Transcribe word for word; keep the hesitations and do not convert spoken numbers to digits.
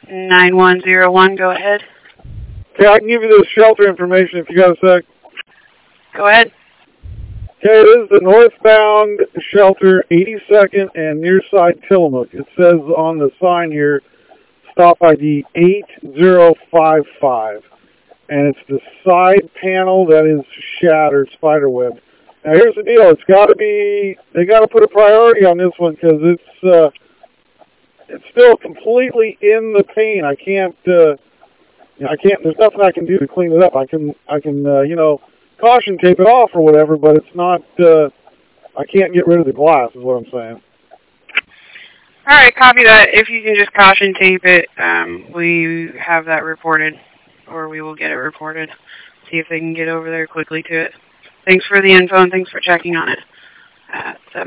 nine one zero one, go ahead. Okay, I can give you the shelter information if you got a sec. Go ahead. Okay, it is the northbound shelter, eighty-second and near side Tillamook. It says on the sign here, stop I D eight zero five five. And it's the side panel that is shattered, spiderweb. Now here's the deal, it's got to be, they got to put a priority on this one because it's, uh, it's still completely in the paint. I can't, uh, you know, I can't, there's nothing I can do to clean it up. I can, I can, uh, you know, caution tape it off or whatever, but it's not, uh, I can't get rid of the glass is what I'm saying. All right, copy that. If you can just caution tape it, um, we have that reported, or we will get it reported. See if they can get over there quickly to it. Thanks for the info and thanks for checking on it. Uh,